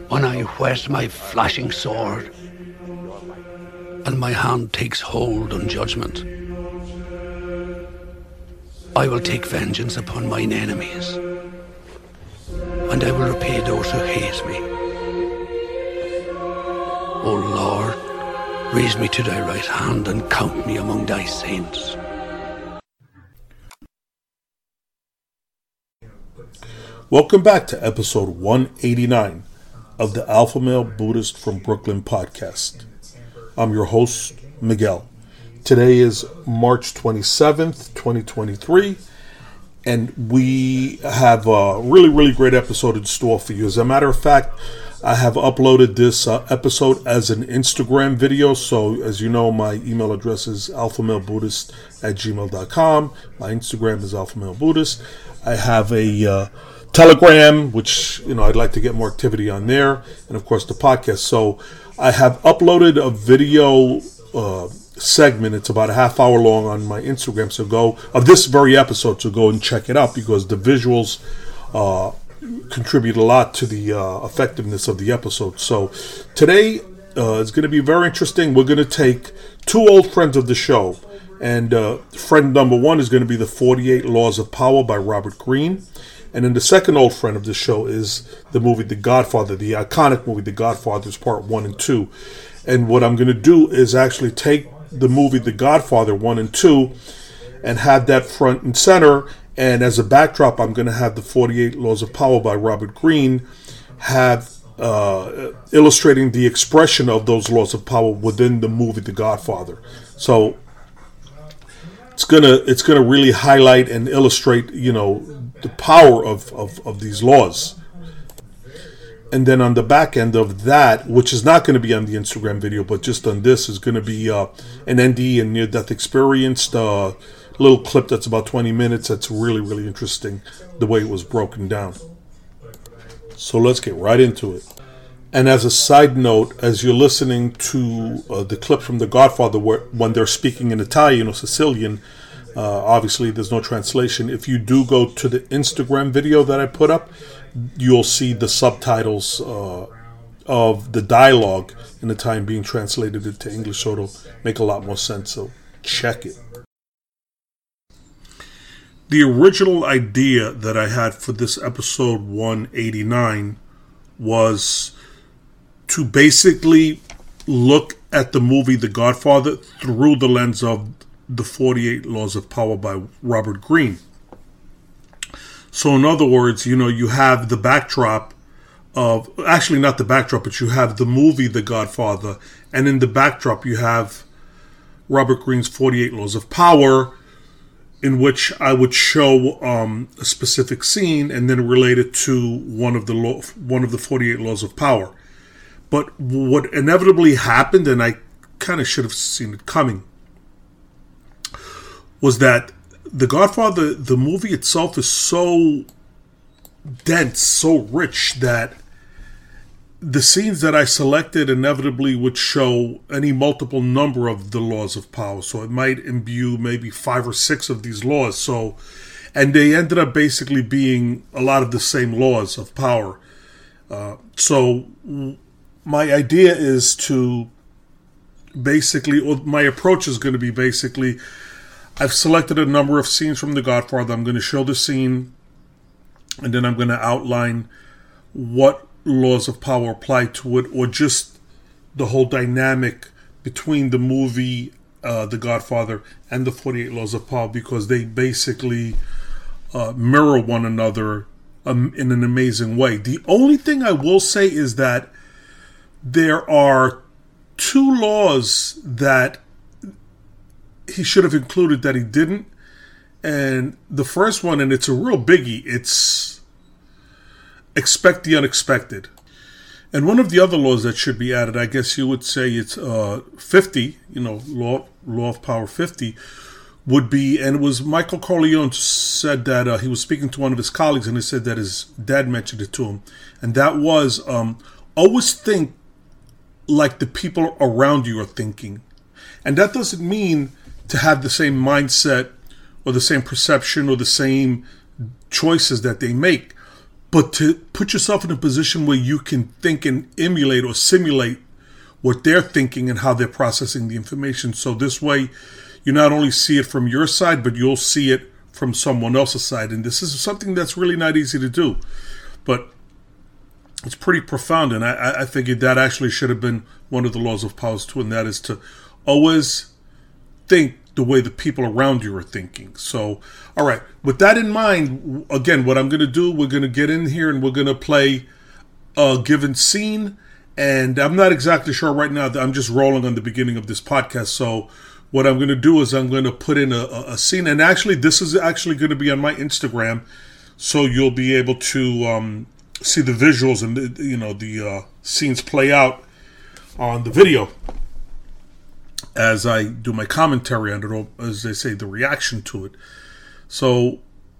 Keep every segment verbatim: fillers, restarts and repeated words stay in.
when I whet my flashing sword, and my hand takes hold on judgment, I will take vengeance upon mine enemies, and I will repay those who hate me. O Lord, raise me to thy right hand and count me among thy saints. Welcome back to episode one eighty-nine of the Alpha Male Buddhist from Brooklyn podcast. I'm your host, Miguel. Today is March twenty-seventh, twenty twenty-three, and we have a really, really great episode in store for you. As a matter of fact, I have uploaded this uh, episode as an Instagram video. So, as you know, my email address is alphamalebuddhist at gmail dot com. My Instagram is alphamalebuddhist. I have a uh, Telegram, which, you know, I'd like to get more activity on there. And, of course, the podcast. So, I have uploaded a video uh, segment. It's about a half hour long on my Instagram. So, go, of this very episode, so go and check it out because the visuals uh contribute a lot to the uh, effectiveness of the episode. So today uh, is going to be very interesting. We're going to take two old friends of the show, and uh, friend number one is going to be the forty-eight Laws of Power by Robert Greene, and then the second old friend of the show is the movie The Godfather, the iconic movie The Godfather's Part one and two. And what I'm going to do is actually take the movie The Godfather one and two and have that front and center. And as a backdrop, I'm going to have the forty-eight Laws of Power by Robert Greene, have uh, illustrating the expression of those laws of power within the movie The Godfather. So it's gonna it's gonna really highlight and illustrate, you know, the power of, of, of these laws. And then on the back end of that, which is not going to be on the Instagram video, but just on this, is going to be uh, an N D E and near-death experience. Uh, little clip that's about twenty minutes. That's really, really interesting, the way it was broken down. So let's get right into it. And as a side note, as you're listening to uh, the clip from The Godfather, where, when they're speaking in Italian or Sicilian, uh, obviously there's no translation. If you do go to the Instagram video that I put up, you'll see the subtitles uh, of the dialogue in Italian being translated into English, so it'll make a lot more sense. So check it. The original idea that I had for this episode one eighty-nine was to basically look at the movie The Godfather through the lens of the forty-eight Laws of Power by Robert Greene. So in other words, you know, you have the backdrop of, actually not the backdrop, but you have the movie The Godfather, and in the backdrop you have Robert Greene's forty-eight Laws of Power, in which I would show um, a specific scene and then relate it to one of the law, one of the forty-eight Laws of Power. But what inevitably happened, and I kind of should have seen it coming, was that The Godfather, the movie itself, is so dense, so rich, that the scenes that I selected inevitably would show any multiple number of the laws of power. So it might imbue maybe five or six of these laws. So, and they ended up basically being a lot of the same laws of power. Uh, so my idea is to basically, or my approach is going to be basically, I've selected a number of scenes from The Godfather. I'm going to show the scene, and then I'm going to outline what laws of power apply to it, or just the whole dynamic between the movie uh, The Godfather and the forty-eight Laws of Power, because they basically uh, mirror one another um, in an amazing way. The only thing I will say is that there are two laws that he should have included that he didn't. And the first one, and it's a real biggie, it's expect the unexpected. And one of the other laws that should be added, I guess you would say it's uh, fifty, you know, law, law of power fifty, would be, and it was Michael Corleone said that uh, he was speaking to one of his colleagues, and he said that his dad mentioned it to him. And that was, um, always think like the people around you are thinking. And that doesn't mean to have the same mindset or the same perception or the same choices that they make. but to put yourself in a position where you can think and emulate or simulate what they're thinking and how they're processing the information. So this way, you not only see it from your side, but you'll see it from someone else's side. And this is something that's really not easy to do, but it's pretty profound. And I, I figured that actually should have been one of the laws of powers too, and that is to always think the way the people around you are thinking. So, all right, with that in mind, again, what I'm going to do, we're going to get in here and we're going to play a given scene. And I'm not exactly sure right now. I'm just rolling on the beginning of this podcast. So what I'm going to do is I'm going to put in a, a scene. And actually, this is actually going to be on my Instagram. So you'll be able to um, see the visuals and, the, you know, the uh, scenes play out on the video as I do my commentary on it, or as they say, the reaction to it. So,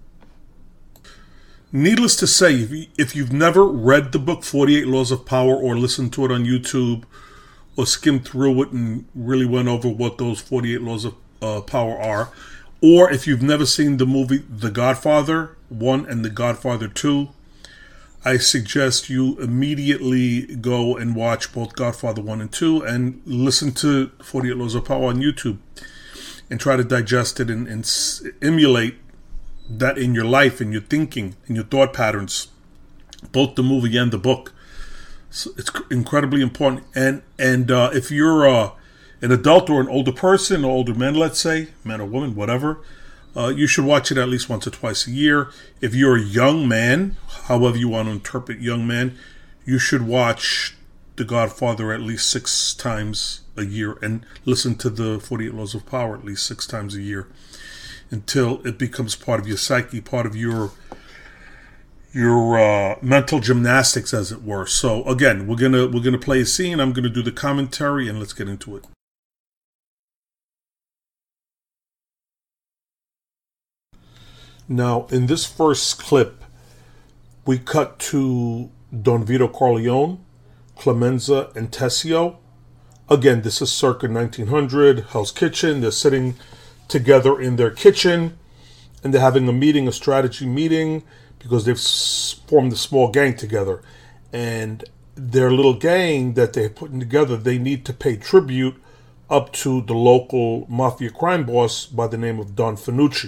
needless to say, if, you, if you've never read the book forty-eight Laws of Power or listened to it on YouTube or skimmed through it and really went over what those forty-eight Laws of uh, Power are, or if you've never seen the movie The Godfather one and The Godfather two, I suggest you immediately go and watch both Godfather one and two and listen to forty-eight Laws of Power on YouTube and try to digest it and, and emulate that in your life, in your thinking, in your thought patterns, both the movie and the book. So it's incredibly important. And and uh, if you're uh, an adult or an older person, or older man, let's say, man or woman, whatever, Uh, you should watch it at least once or twice a year. If you're a young man, however you want to interpret young man, you should watch The Godfather at least six times a year and listen to the forty-eight Laws of Power at least six times a year until it becomes part of your psyche, part of your your uh, mental gymnastics, as it were. So again, we're gonna we're gonna play a scene. I'm gonna do the commentary, and let's get into it. Now, in this first clip, we cut to Don Vito Corleone, Clemenza, and Tessio. Again, this is circa nineteen hundred, Hell's Kitchen. They're sitting together in their kitchen, and they're having a meeting, a strategy meeting, because they've formed a small gang together. And their little gang that they're putting together, they need to pay tribute up to the local mafia crime boss by the name of Don Fanucci.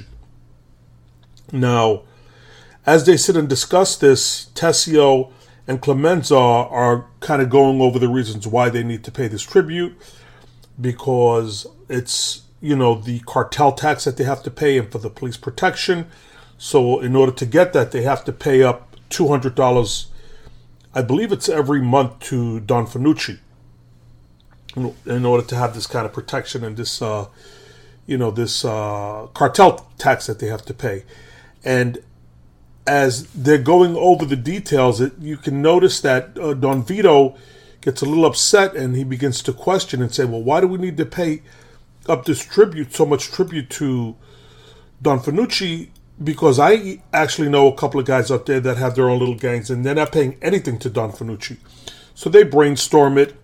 Now, as they sit and discuss this, Tessio and Clemenza are kind of going over the reasons why they need to pay this tribute, because it's, you know, the cartel tax that they have to pay and for the police protection. So in order to get that, they have to pay up two hundred dollars, I believe it's every month, to Don Fanucci in order to have this kind of protection and this, uh, you know, this uh, cartel tax that they have to pay. And as they're going over the details, it, you can notice that uh, Don Vito gets a little upset and he begins to question and say, well, why do we need to pay up this tribute, so much tribute to Don Fanucci? Because I actually know a couple of guys out there that have their own little gangs and they're not paying anything to Don Fanucci. So they brainstorm it,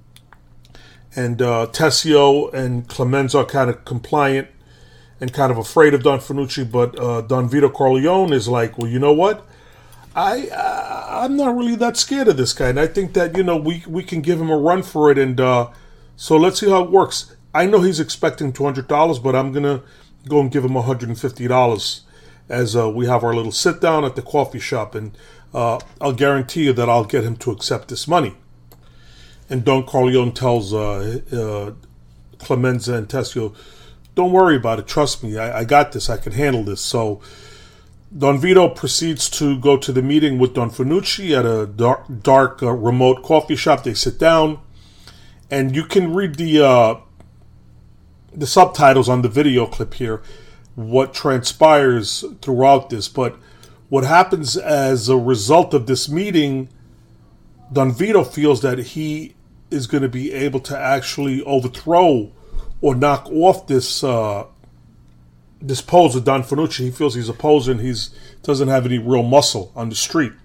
and uh, Tessio and Clemenza are kind of compliant and kind of afraid of Don Fanucci, but uh, Don Vito Corleone is like, well, you know what? I, uh, I'm not really that scared of this guy, and I think that, you know, we, we can give him a run for it, and uh, so let's see how it works. I know he's expecting two hundred dollars, but I'm going to go and give him one hundred fifty dollars as uh, we have our little sit-down at the coffee shop, and uh, I'll guarantee you that I'll get him to accept this money. And Don Corleone tells uh, uh, Clemenza and Tessio, don't worry about it. Trust me. I, I got this. I can handle this. So Don Vito proceeds to go to the meeting with Don Fanucci at a dark, dark uh, remote coffee shop. They sit down, and you can read the uh, the subtitles on the video clip here, what transpires throughout this. But what happens as a result of this meeting, Don Vito feels that he is going to be able to actually overthrow or knock off this uh, this pose of Don Fanucci. He feels he's a poser and he doesn't have any real muscle on the street.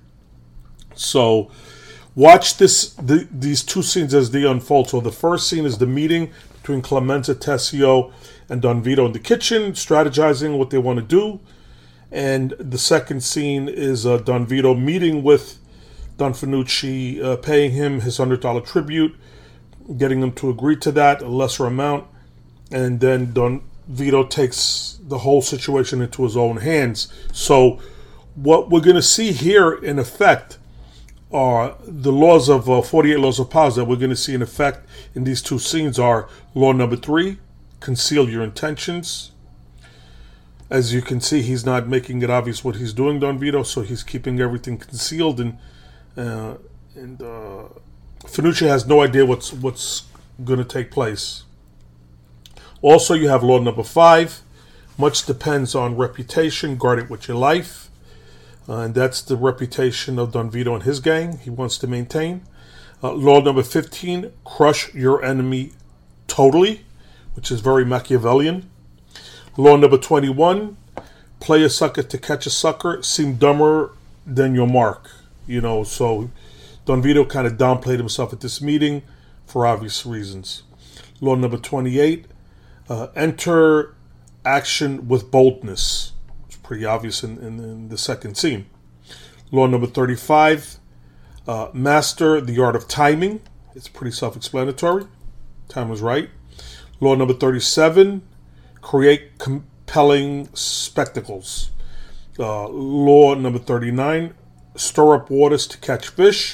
So watch this the, these two scenes as they unfold. So the first scene is the meeting between Clemenza, Tessio, and Don Vito in the kitchen, strategizing what they want to do. And the second scene is uh, Don Vito meeting with Don Fanucci, uh, paying him his one hundred dollars tribute, getting him to agree to that, a lesser amount. And then Don Vito takes the whole situation into his own hands. So what we're going to see here in effect are the laws of uh, forty-eight laws of powers that we're going to see in effect in these two scenes are law number three, conceal your intentions. As you can see, he's not making it obvious what he's doing, Don Vito, so he's keeping everything concealed, and uh, and uh, Fanucci has no idea what's what's going to take place. Also, you have law number five, much depends on reputation, guard it with your life. Uh, and that's the reputation of Don Vito and his gang he wants to maintain. Uh, law number fifteen, crush your enemy totally, which is very Machiavellian. Law number twenty-one, play a sucker to catch a sucker, seem dumber than your mark. You know, so Don Vito kind of downplayed himself at this meeting for obvious reasons. Law number twenty-eight, uh, enter action with boldness. It's pretty obvious in, in, in the second scene. Law number thirty-five, uh, master the art of timing. It's pretty self-explanatory. Time was right. Law number thirty-seven, create compelling spectacles. Uh, law number thirty-nine, stir up waters to catch fish.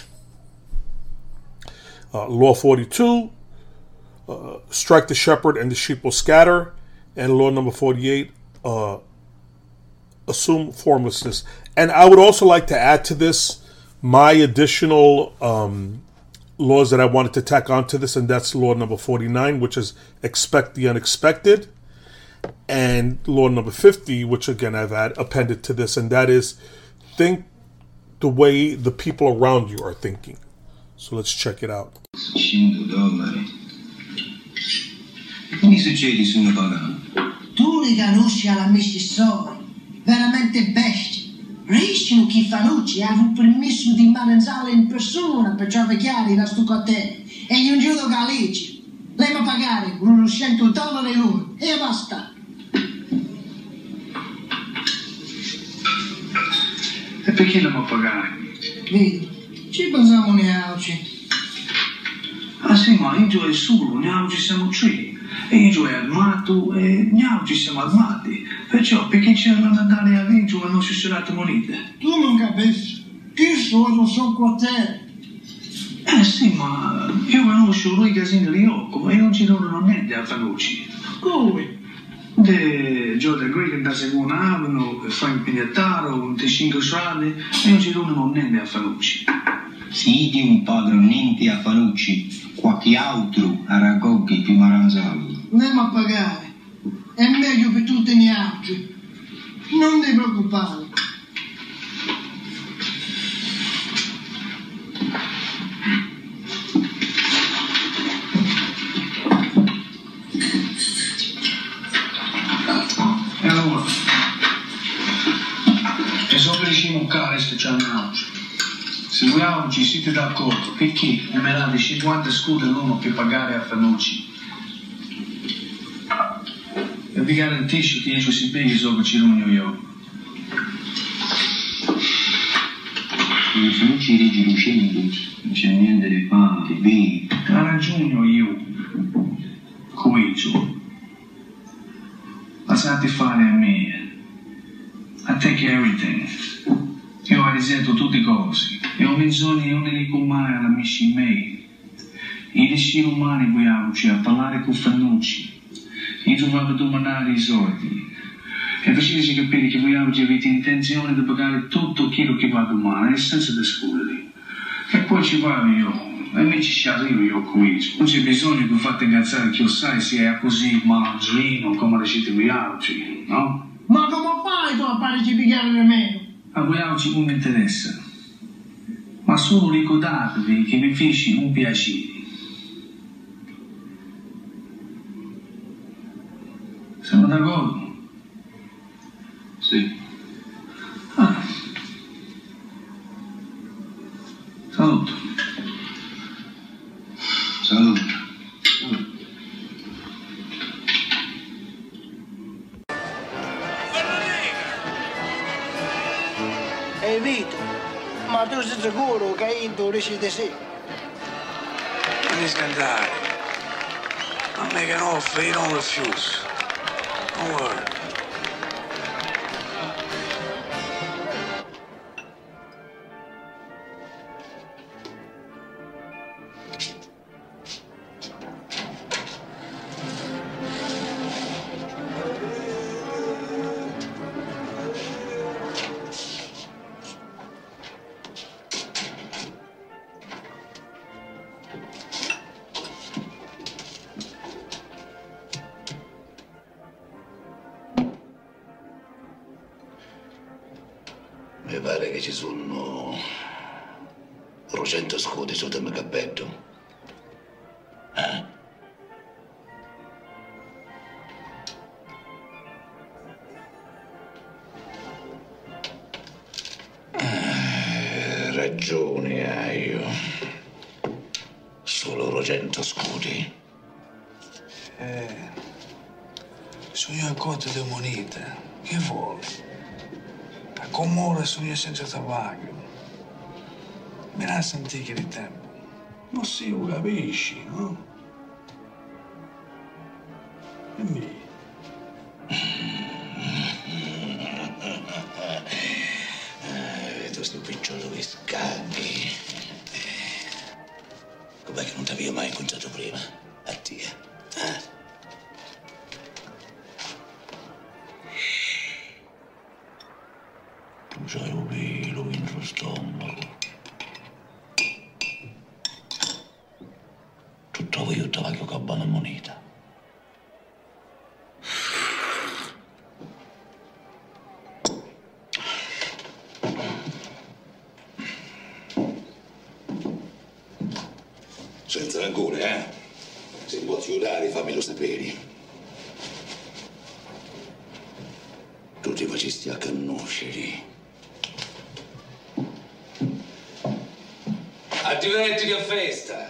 Uh, law forty-two, uh, strike the shepherd and the sheep will scatter. And law number forty-eight, uh, assume formlessness. And I would also like to add to this my additional um, laws that I wanted to tack onto this, and that's law number forty-nine, which is expect the unexpected. And law number fifty, which again I've add, appended to this, and that is think the way the people around you are thinking. So let's check it out. cento dollari. E quindi succede se uno paga? Tu li conosci alla Mississori, veramente bestia. Rissimo che Fanucci ha avuto permesso di mangiare in persona per giovecchiare da sto cotello. E io un giudo Galicia. Lei va a pagare uno cento dollari l'uno e basta. E perché la vuoi pagare? Vedi, ci pensiamo neanche. Ah sì, ma io e solo, neanche siamo tre. E io è armato e neanche siamo armati. Perciò perché c'erano da andare a vincere la nostra serata monete? Tu non capisci. Che sono so cotello. Eh sì, ma io conosco lui casino di Rocco e non ci donano niente a Fanucci. Come? De Jordan Greek da Segona Avenue, Frank Pignataro, di cinque strade e non ci donano niente a Fanucci. Sì, di un padre niente a Fanucci, qualche altro a Ragoghi più Maranzalo. Andiamo a pagare. È meglio per tutti gli altri. Non ti preoccupare. E allora? E so che riusciamo a caro che c'è oggi. Se voi oggi siete d'accordo, perché mi date cinquanta scudi l'uno per pagare a Fanucci? E vi garantisco che io si peghi so che ci rugno io. Non sono ci regi lucendo, non c'è niente di fare, bene. Ha ragione io. Comicio. Lasciate fare a me. I take everything. Io risento tutte cose. E ho bisogno di un nemico mai alla amici miei. I destini umani vogliamoci a parlare con Fanucci. Io trovavo a domandare i soldi. E faceteci capire che voi oggi avete intenzione di pagare tutto quello che va domani, senza discutere. E poi ci vado io. E mi ci arrivo io qui. Non c'è bisogno che fate ingazzare che io sai se è così malandrino come dicete voi oggi, no? Ma come fai tu a farci pigliare nemmeno? A voi oggi non mi interessa. Ma solo ricordatevi che mi feci un piacere. Siamo d'accordo? Sì. Ah. Saluto. Saluto. sicuro che Indo dice di sì. Non mi scandare. I'll make an offer you don't refuse. Don't worry. Mi pare che ci sono duecento scudi sotto il mio cappello. Eh? Eh, ragione hai io. Solo duecento scudi. Eh, sono io a conto di monete. Che vuole? A comore sono io senza tabaglio. Mi la antiche di tempo. Non si lo capisci, no? E mi? Eh, vedo sto picciolo che scaghi. Com'è che non ti avevo mai incontrato prima? A te, eh? Tu c'hai un pelo dentro lo stomaco. Tutto io te la che ho una moneta. Senza rancore, eh? Se mi vuoi aiutare, fammelo sapere. Tu ti facesti a conoscere. A diverti che festa!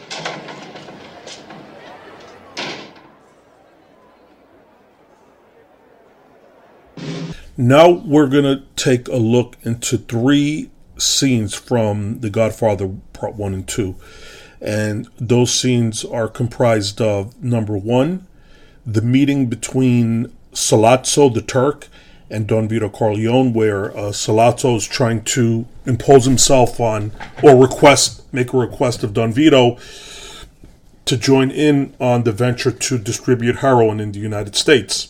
Now we're going to take a look into three scenes from The Godfather Part one and two. And those scenes are comprised of, number one, the meeting between Sollozzo the Turk and Don Vito Corleone, where uh, Sollozzo is trying to impose himself on, or request, make a request of Don Vito to join in on the venture to distribute heroin in the United States.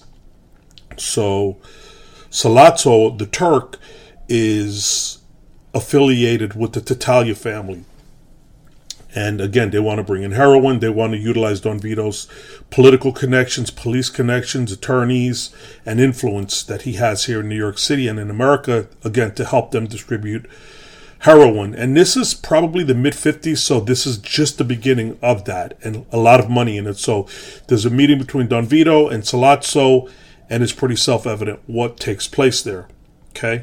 So Sollozzo the Turk is affiliated with the Tattaglia family. And again, they want to bring in heroin. They want to utilize Don Vito's political connections, police connections, attorneys, and influence that he has here in New York City and in America, again, to help them distribute heroin. And this is probably the mid-fifties, so this is just the beginning of that, and a lot of money in it. So there's a meeting between Don Vito and Sollozzo, and it's pretty self-evident what takes place there. Okay?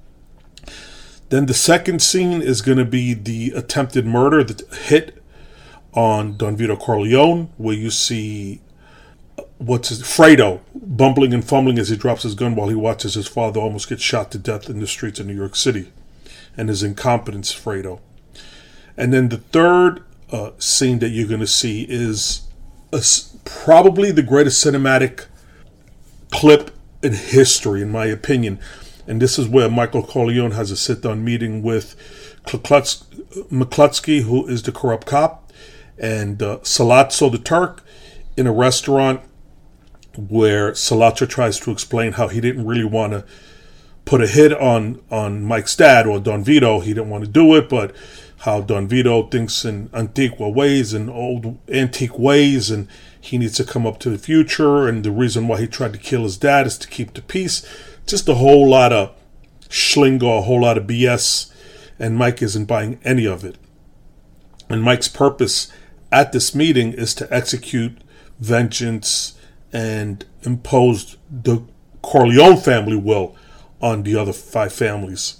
Then the second scene is going to be the attempted murder, the hit on Don Vito Corleone, where you see what's his, Fredo bumbling and fumbling as he drops his gun while he watches his father almost get shot to death in the streets of New York City, and his incompetence, Fredo. And then the third uh, scene that you're going to see is a, probably the greatest cinematic clip in history, in my opinion. And this is where Michael Corleone has a sit-down meeting with McCluskey, who is the corrupt cop, and uh, Sollozzo the Turk in a restaurant where Sollozzo tries to explain how he didn't really want to put a hit on, on Mike's dad or Don Vito. He didn't want to do it, but how Don Vito thinks in antigua ways and old antique ways, and he needs to come up to the future, and the reason why he tried to kill his dad is to keep the peace. Just a whole lot of schlingo, a whole lot of B S, and Mike isn't buying any of it. And Mike's purpose at this meeting is to execute vengeance and impose the Corleone family will on the other five families.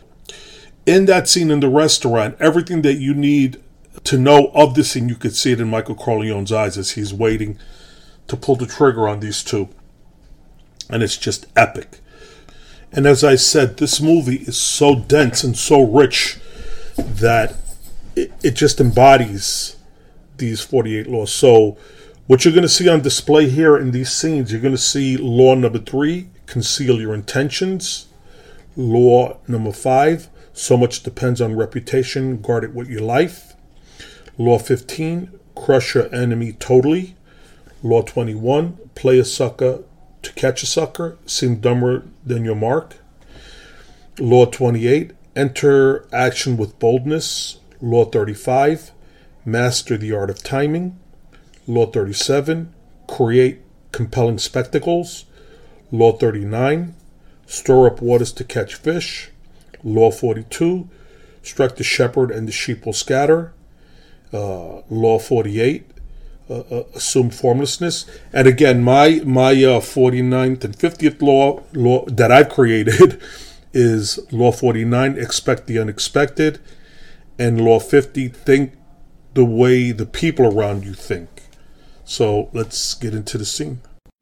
In that scene in the restaurant, everything that you need to know of this scene, you could see it in Michael Corleone's eyes as he's waiting to pull the trigger on these two. And it's just epic. And as I said, this movie is so dense and so rich that it, it just embodies these forty-eight laws. So what you're going to see on display here in these scenes, you're going to see law number three, conceal your intentions. Law number five, so much depends on reputation, guard it with your life. Law fifteen, crush your enemy totally. Law twenty-one, play a sucker to catch a sucker, seem dumber than your mark. Law twenty-eight, enter action with boldness. Law thirty-five, master the art of timing. Law thirty-seven, create compelling spectacles. Law thirty-nine, store up waters to catch fish. Law forty-two, strike the shepherd and the sheep will scatter. Uh, law forty-eight, uh, uh, assume formlessness. And again, my my uh, forty-ninth and fiftieth law law that I've created is law forty-nine, expect the unexpected, and law fifty, think the way the people around you think. So let's get into the scene.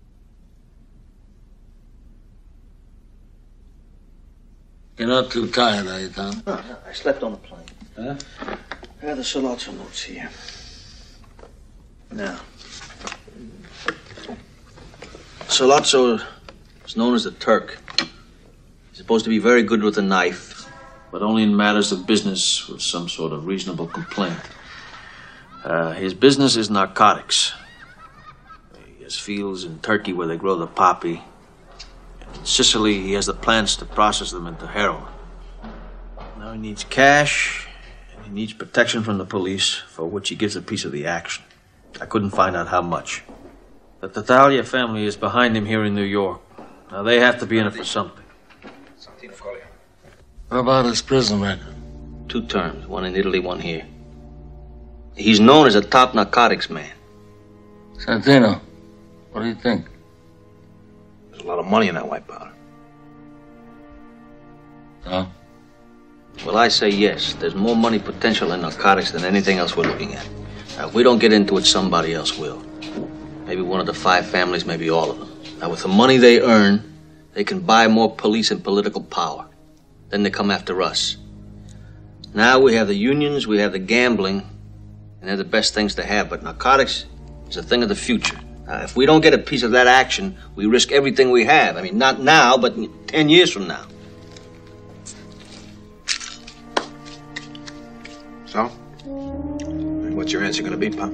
You're not too tired, are you, Tom? No, no, I slept on the plane. Huh? I have the Sollozzo notes here. Now, Sollozzo is known as the Turk. He's supposed to be very good with a knife, but only in matters of business with some sort of reasonable complaint. Uh, his business is narcotics. He has fields in Turkey where they grow the poppy. In Sicily, he has the plants to process them into heroin. Now he needs cash, and he needs protection from the police, for which he gives a piece of the action. I couldn't find out how much. The Tattaglia family is behind him here in New York. Now they have to be in it for something. What about his prison record? Two terms, one in Italy, one here. He's known as a top narcotics man. Santino, what do you think? There's a lot of money in that white powder. Huh? Well, I say yes. There's more money potential in narcotics than anything else we're looking at. Now, if we don't get into it, somebody else will. Maybe one of the five families, maybe all of them. Now, with the money they earn, they can buy more police and political power. Then they come after us. Now we have the unions, we have the gambling, and they're the best things to have. But narcotics is a thing of the future. Now, if we don't get a piece of that action, we risk everything we have. I mean, not now, but ten years from now. So? What's your answer gonna be, Pop?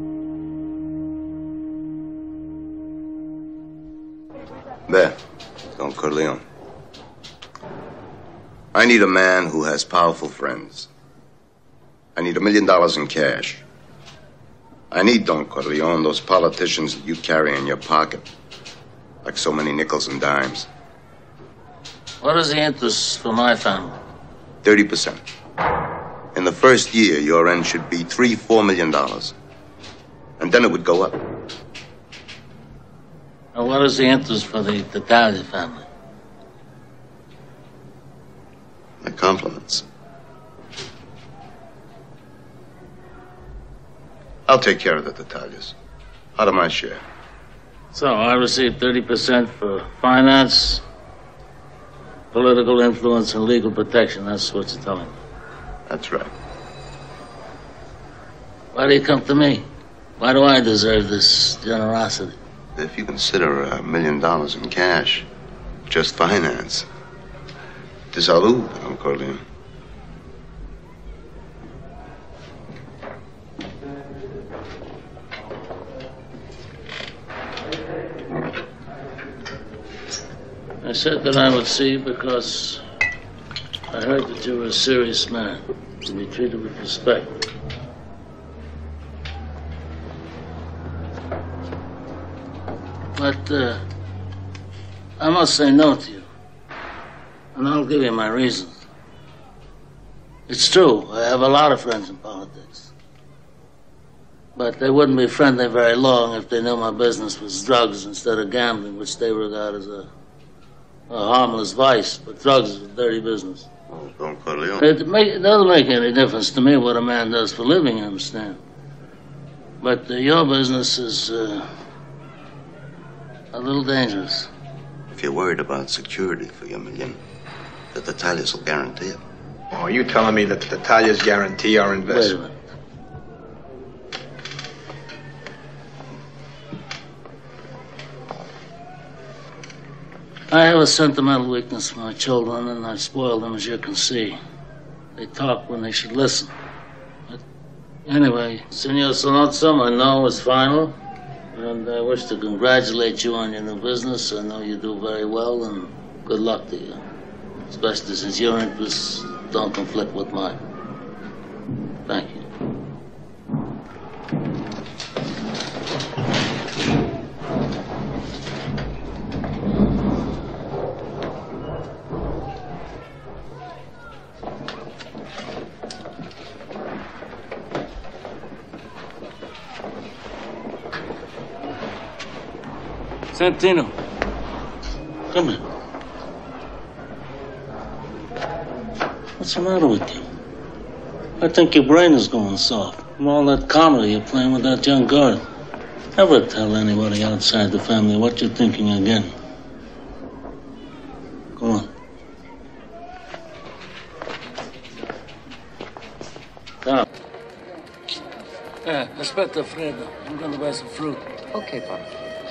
There, Don Corleone. I need a man who has powerful friends. I need a million dollars in cash. I need, Don Corleone, those politicians that you carry in your pocket, like so many nickels and dimes. What is the interest for my family? thirty percent. In the first year, your end should be three, four million dollars. And then it would go up. And what is the interest for the Tattaglia family? My compliments. I'll take care of the Tattaglias. Out of my share. So I receive thirty percent for finance, political influence, and legal protection. That's what you're telling me. That's right. Why do you come to me? Why do I deserve this generosity? If you consider a million dollars in cash, just finance. To salute, Don Corleone. I said that I would see you because I heard that you were a serious man, to be treated with respect. But uh, I must say no to you, and I'll give you my reasons. It's true, I have a lot of friends in politics, but they wouldn't be friendly very long if they knew my business was drugs instead of gambling, which they regard as a, a harmless vice, but drugs is a dirty business. Oh, Don Corleone. It, make, it doesn't make any difference to me what a man does for a living, you understand? But uh, your business is uh, a little dangerous. If you're worried about security for your million, the Tattaglias will guarantee it. Oh, are you telling me that the Taglia's guarantee our Wait a investment? minute. I have a sentimental weakness for my children, and I spoil them, as you can see. They talk when they should listen. But anyway, Senor Sonoza, my no is final, and I wish to congratulate you on your new business. I know you do very well, and good luck to you, especially since your interests don't conflict with mine. Thank you. Santino, come here. What's the matter with you? I think your brain is going soft from all that comedy you're playing with that young girl. Never tell anybody outside the family what you're thinking again. Go on. Come. Eh, aspetta, Fredo. I'm going to buy some fruit. Okay, Pop.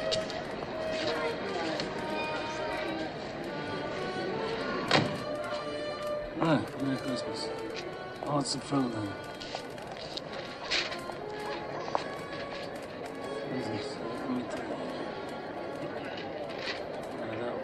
Hi, Merry Christmas. I want some fruit now. What is this? Let me tell you. I know.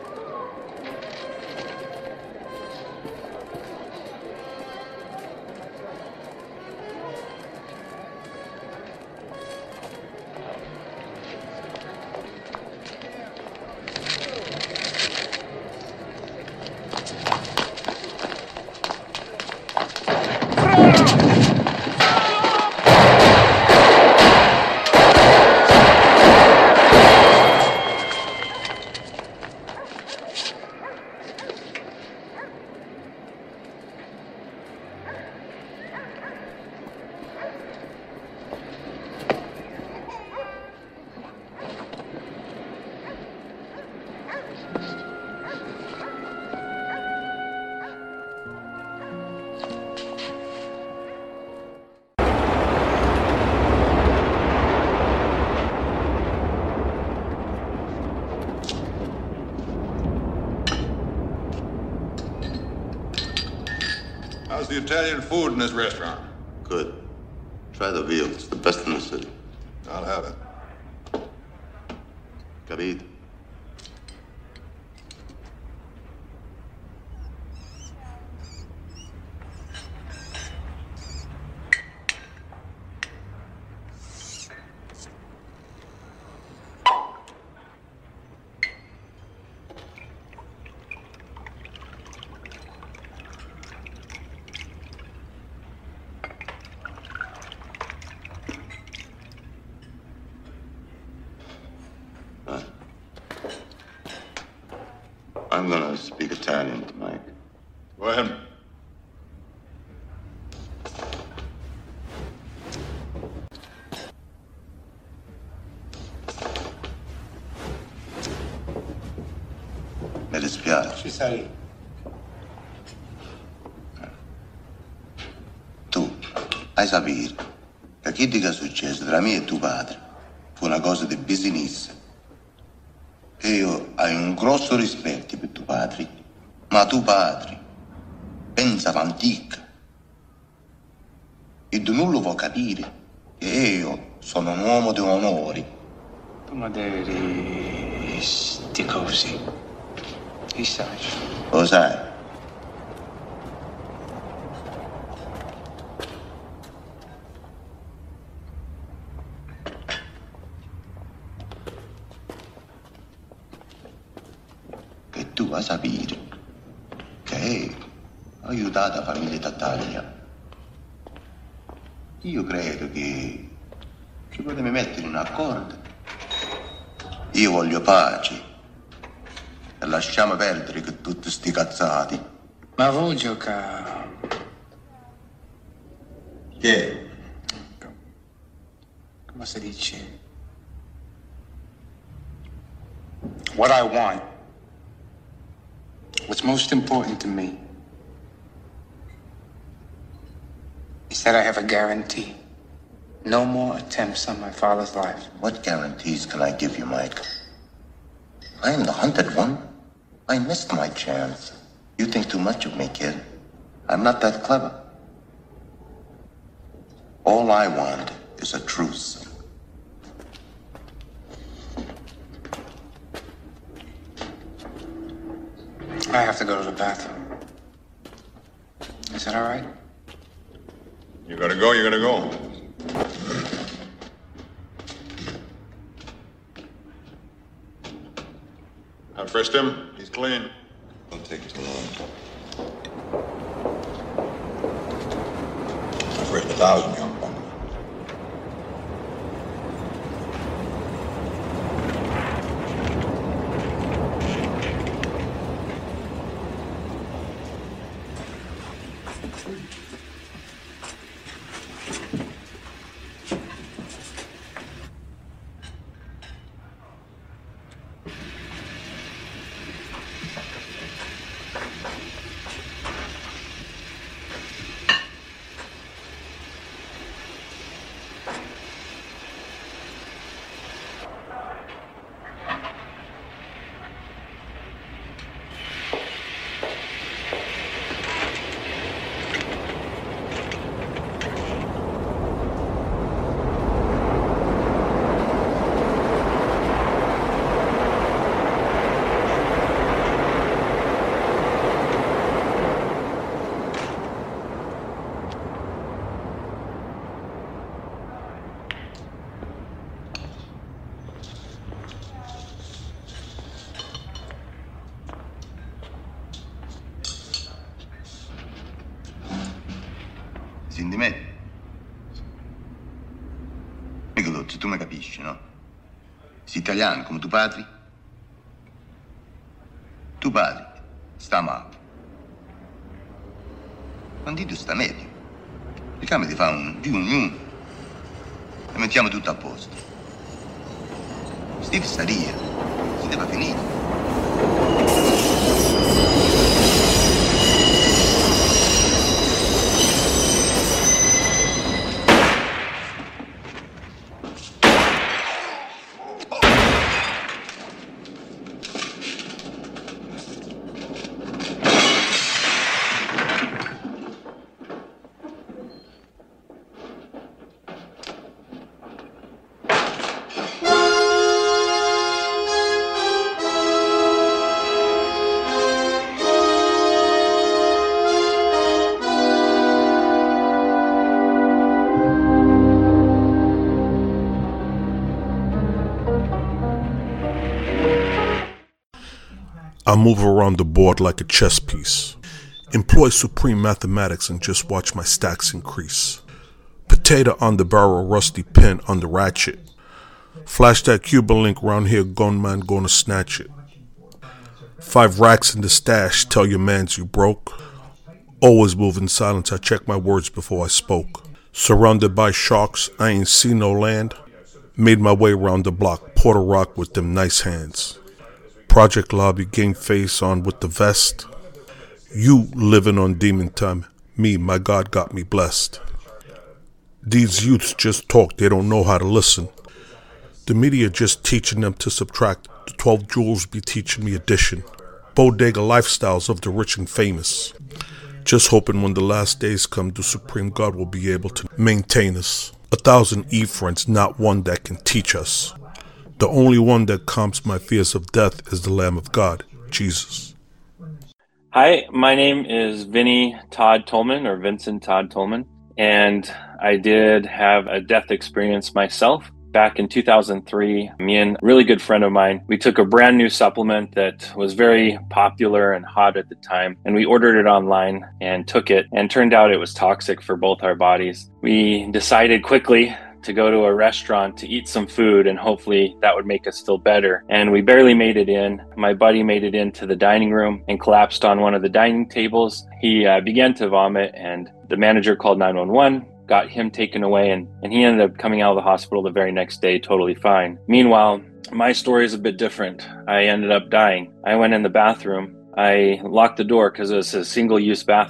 How's the Italian food in this restaurant? Good. Try the veal. It's the best in the city. I'll have it. Capito? I'm gonna speak Italian to Mike. Go ahead. Mi dispiace. Ci sei. Tu hai sapere che chi che è successo tra me e tuo padre fu una cosa di business. E io hai un grosso rispetto per tuo padre, ma tuo padre pensa all'antica. E tu non lo vuoi capire che io sono un uomo di onore. Tu non devi sti così. Chi sai? Lo sai? Che tu vai a sapere che io ho aiutato la famiglia Tattaglia. Io credo che ci potremmo mettere in accordo. Io voglio pace. E lasciamo perdere che tutti sti cazzati. Ma vuoi giocare? Che? Come si dice? What I want, what's most important to me, said I have a guarantee. No more attempts on my father's life. What guarantees can I give you, Mike? I am the hunted one. I missed my chance. You think too much of me, kid. I'm not that clever. All I want is a truce. I have to go to the bathroom. Is that all right? You gotta go, you gotta go. I frisked him. He's clean. Don't take too long. I frisked a thousand, young punk. Senti me? Nicolozzo, tu mi capisci, no? Sei italiano come tuo padre? Tuo padre sta male. Quando tu sta meglio. Il cambio ti fa un di ognuno. E mettiamo tutto a posto. Steve sta via. Si deve finire. I move around the board like a chess piece. Employ supreme mathematics and just watch my stacks increase. Potato on the barrel, rusty pin on the ratchet. Flash that Cuban link round here, gunman gonna snatch it. Five racks in the stash, tell your mans you broke. Always move in silence, I check my words before I spoke. Surrounded by sharks, I ain't seen no land. Made my way round the block, Puerto Rock with them nice hands. Project lobby, game face on with the vest. You living on demon time, me, my God got me blessed. These youths just talk, they don't know how to listen. The media just teaching them to subtract, the twelve jewels be teaching me addition. Bodega lifestyles of the rich and famous. Just hoping when the last days come, the supreme God will be able to maintain us. A thousand Eve friends, not one that can teach us. The only one that calms my fears of death is the Lamb of God, Jesus. Hi, my name is Vinny Todd Tolman, or Vincent Todd Tolman, and I did have a death experience myself. Back in two thousand three, me and a really good friend of mine, we took a brand new supplement that was very popular and hot at the time, and we ordered it online and took it, and turned out it was toxic for both our bodies. We decided quickly to go to a restaurant to eat some food, and hopefully that would make us feel better. And we barely made it in. My buddy made it into the dining room and collapsed on one of the dining tables. He uh, began to vomit, and the manager called nine one one. Got him taken away, and, and he ended up coming out of the hospital the very next day totally fine. Meanwhile, my story is a bit different. I ended up dying. I went in the bathroom. I locked the door because it was a single-use bathroom.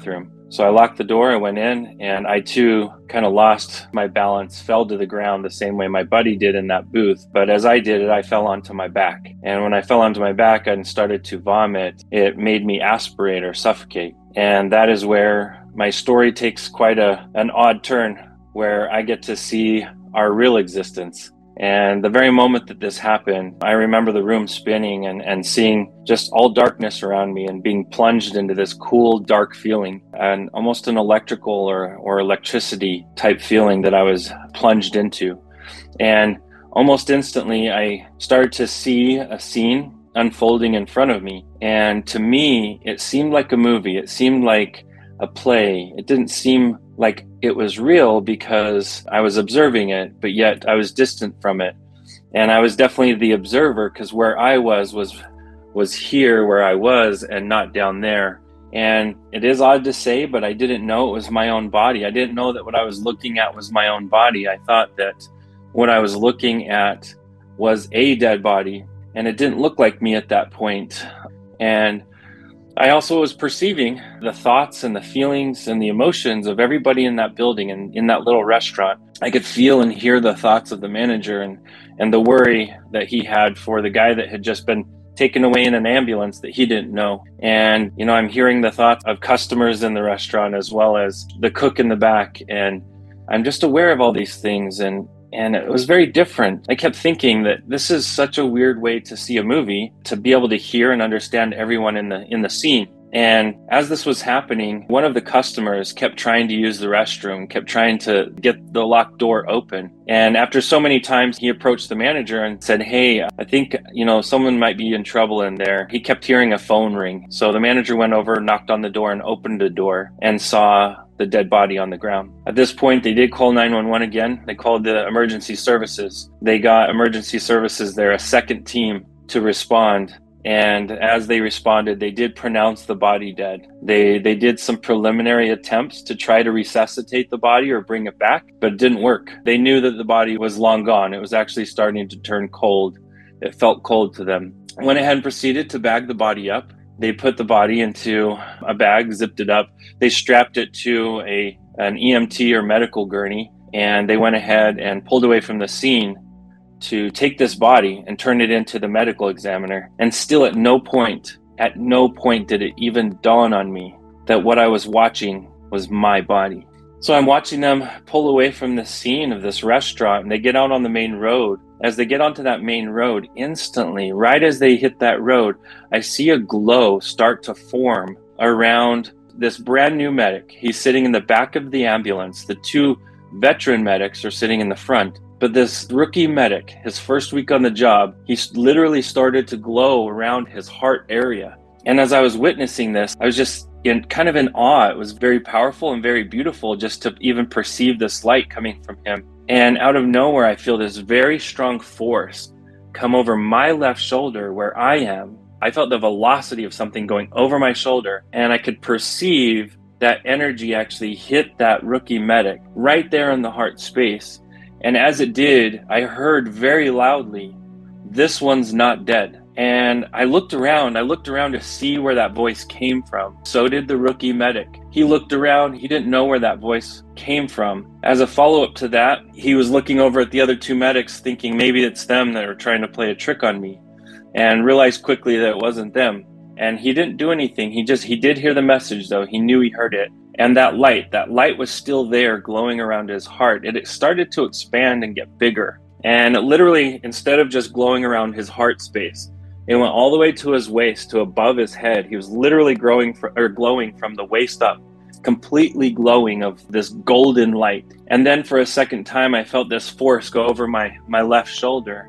So I locked the door, I went in, and I too kind of lost my balance, fell to the ground the same way my buddy did in that booth. But as I did it, I fell onto my back. And when I fell onto my back and started to vomit, it made me aspirate or suffocate. And that is where my story takes quite a an odd turn, where I get to see our real existence. And the very moment that this happened, I remember the room spinning and, and seeing just all darkness around me and being plunged into this cool, dark feeling and almost an electrical or, or electricity type feeling that I was plunged into. And almost instantly, I started to see a scene unfolding in front of me. And to me, it seemed like a movie. It seemed like a play. It didn't seem like it was real because I was observing it, but yet I was distant from it. And I was definitely the observer, because where I was was was here where I was and not down there. And it is odd to say, but I didn't know it was my own body. I didn't know that what I was looking at was my own body. I thought that what I was looking at was a dead body, and it didn't look like me at that point. And I also was perceiving the thoughts and the feelings and the emotions of everybody in that building and in that little restaurant. I could feel and hear the thoughts of the manager and, and the worry that he had for the guy that had just been taken away in an ambulance that he didn't know. And, you know, I'm hearing the thoughts of customers in the restaurant as well as the cook in the back. And I'm just aware of all these things. And And it was very different. I kept thinking that this is such a weird way to see a movie, to be able to hear and understand everyone in the in the scene. And as this was happening, one of the customers kept trying to use the restroom, kept trying to get the locked door open. And after so many times, he approached the manager and said, "Hey, I think, you know, someone might be in trouble in there." He kept hearing a phone ring. So the manager went over, knocked on the door and opened the door and saw the dead body on the ground. At this point, they did call nine one one again. They called the emergency services. They got emergency services there, a second team, to respond. And as they responded, they did pronounce the body dead. They they did some preliminary attempts to try to resuscitate the body or bring it back, but it didn't work. They knew that the body was long gone. It was actually starting to turn cold. It felt cold to them. Went ahead and proceeded to bag the body up. They put the body into a bag, zipped it up. They strapped it to a an E M T or medical gurney, and they went ahead and pulled away from the scene to take this body and turn it into the medical examiner. And still at no point, at no point did it even dawn on me that what I was watching was my body. So I'm watching them pull away from the scene of this restaurant, and they get out on the main road. As they get onto that main road, instantly, right as they hit that road, I see a glow start to form around this brand new medic. He's sitting in the back of the ambulance. The two veteran medics are sitting in the front. But this rookie medic, his first week on the job, he literally started to glow around his heart area. And as I was witnessing this, I was just in kind of in awe. It was very powerful and very beautiful just to even perceive this light coming from him. And out of nowhere, I feel this very strong force come over my left shoulder where I am. I felt the velocity of something going over my shoulder, and I could perceive that energy actually hit that rookie medic right there in the heart space. And as it did, I heard very loudly, "This one's not dead." And I looked around, I looked around to see where that voice came from. So did the rookie medic. He looked around, he didn't know where that voice came from. As a follow-up to that, he was looking over at the other two medics thinking maybe it's them that were trying to play a trick on me, and realized quickly that it wasn't them. And he didn't do anything. He just, he did hear the message though. He knew he heard it. And that light, that light was still there glowing around his heart. It started to expand and get bigger. And literally, instead of just glowing around his heart space, it went all the way to his waist, to above his head. He was literally growing for, or glowing from the waist up, completely glowing of this golden light. And then for a second time, I felt this force go over my, my left shoulder.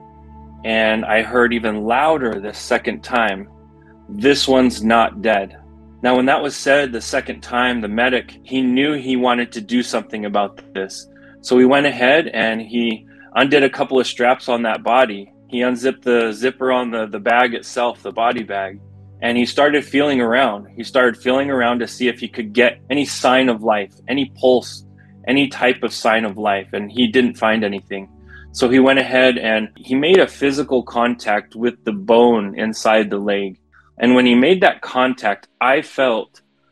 And I heard even louder this second time, "This one's not dead." Now, when that was said the second time, the medic, he knew he wanted to do something about this. So he went ahead and he undid a couple of straps on that body. He unzipped the zipper on the, the bag itself, the body bag, and he started feeling around. He started feeling around to see if he could get any sign of life, any pulse, any type of sign of life, and he didn't find anything. So he went ahead and he made a physical contact with the bone inside the leg. And when he made that contact, I felt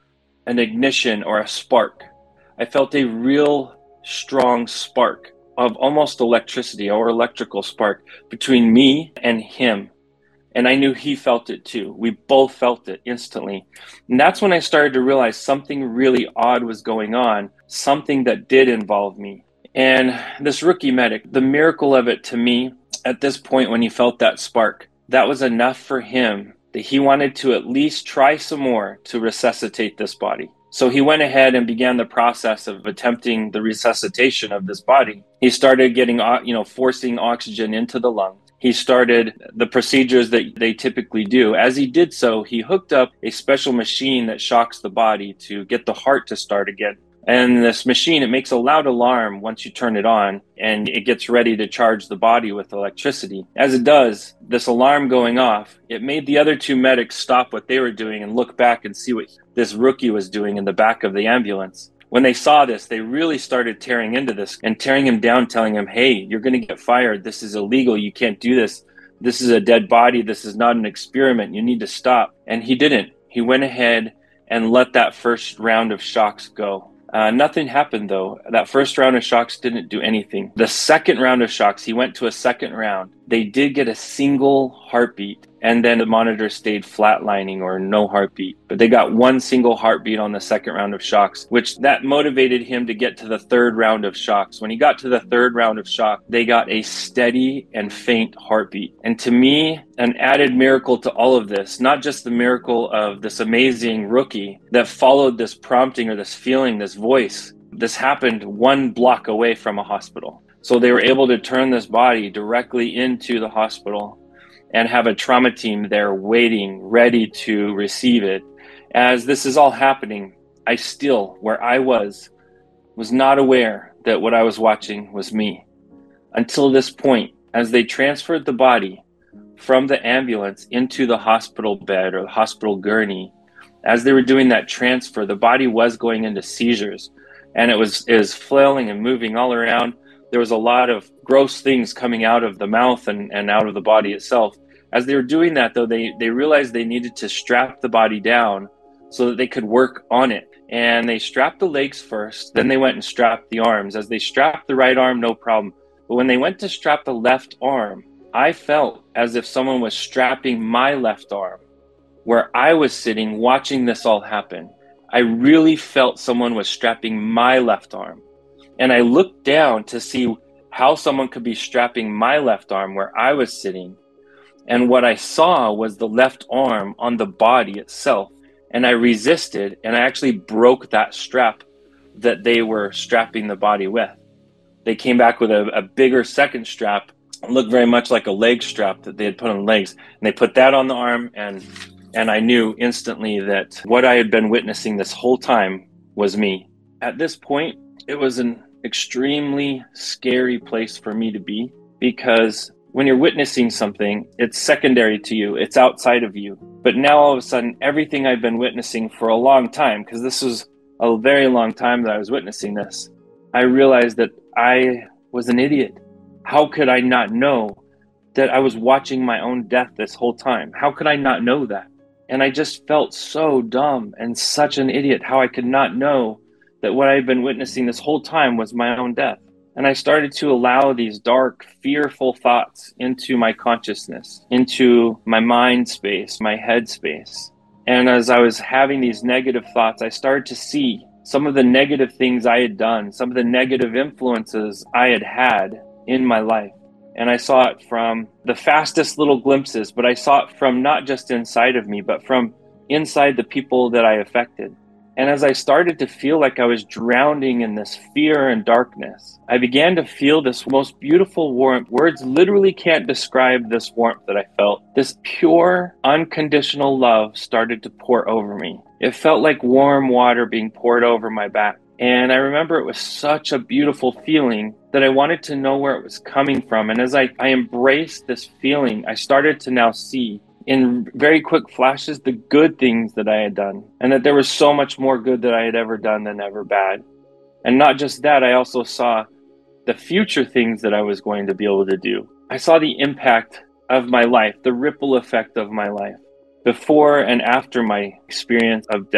an ignition or a spark. I felt a real strong spark of almost electricity or electrical spark between me and him. And I knew he felt it too. We both felt it instantly. And that's when I started to realize something really odd was going on, something that did involve me. And this rookie medic, the miracle of it to me at this point when he felt that spark, that was enough for him that he wanted to at least try some more to resuscitate this body. So he went ahead and began the process of attempting the resuscitation of this body. He started getting, you know, forcing oxygen into the lung. He started the procedures that they typically do. As he did so, he hooked up a special machine that shocks the body to get the heart to start again. And this machine, it makes a loud alarm once you turn it on, and it gets ready to charge the body with electricity. As it does, this alarm going off, it made the other two medics stop what they were doing and look back and see what this rookie was doing in the back of the ambulance. When they saw this, they really started tearing into this and tearing him down, telling him, hey, you're going to get fired. This is illegal. You can't do this. This is a dead body. This is not an experiment. You need to stop. And he didn't. He went ahead and let that first round of shocks go. Uh, nothing happened, though. That first round of shocks didn't do anything. The second round of shocks, he went to a second round. They did get a single heartbeat, and then the monitor stayed flatlining or no heartbeat. But they got one single heartbeat on the second round of shocks, which that motivated him to get to the third round of shocks. When he got to the third round of shock, they got a steady and faint heartbeat. And to me, an added miracle to all of this, not just the miracle of this amazing rookie that followed this prompting or this feeling, this voice. This happened one block away from a hospital. So they were able to turn this body directly into the hospital and have a trauma team there waiting, ready to receive it. As this is all happening, I still, where I was, was not aware that what I was watching was me. Until this point, as they transferred the body from the ambulance into the hospital bed or the hospital gurney, as they were doing that transfer, the body was going into seizures, and it was is flailing and moving all around. There was a lot of gross things coming out of the mouth and, and out of the body itself. As they were doing that, though, they, they realized they needed to strap the body down so that they could work on it. And they strapped the legs first, then they went and strapped the arms. As they strapped the right arm, no problem. But when they went to strap the left arm, I felt as if someone was strapping my left arm where I was sitting watching this all happen. I really felt someone was strapping my left arm. And I looked down to see how someone could be strapping my left arm where I was sitting. And what I saw was the left arm on the body itself. And I resisted, and I actually broke that strap that they were strapping the body with. They came back with a, a bigger second strap. It looked very much like a leg strap that they had put on the legs. And they put that on the arm, and and I knew instantly that what I had been witnessing this whole time was me. At this point, it was an extremely scary place for me to be, because when you're witnessing something, it's secondary to you, it's outside of you. But now all of a sudden, everything I've been witnessing for a long time, because this was a very long time that I was witnessing this, I realized that I was an idiot. How could I not know that I was watching my own death this whole time? How could I not know that? And I just felt so dumb and such an idiot how I could not know that what I had been witnessing this whole time was my own death. And I started to allow these dark, fearful thoughts into my consciousness, into my mind space, my head space. And as I was having these negative thoughts, I started to see some of the negative things I had done, some of the negative influences I had had in my life. And I saw it from the fastest little glimpses, but I saw it from not just inside of me, but from inside the people that I affected. And as I started to feel like I was drowning in this fear and darkness, I began to feel this most beautiful warmth. Words literally can't describe this warmth that I felt. This pure, unconditional love started to pour over me. It felt like warm water being poured over my back. And I remember it was such a beautiful feeling that I wanted to know where it was coming from. And as I, I embraced this feeling, I started to now see in very quick flashes the good things that I had done, and that there was so much more good that I had ever done than ever bad. And not just that, I also saw the future things that I was going to be able to do. I saw the impact of my life, the ripple effect of my life, before and after my experience of death.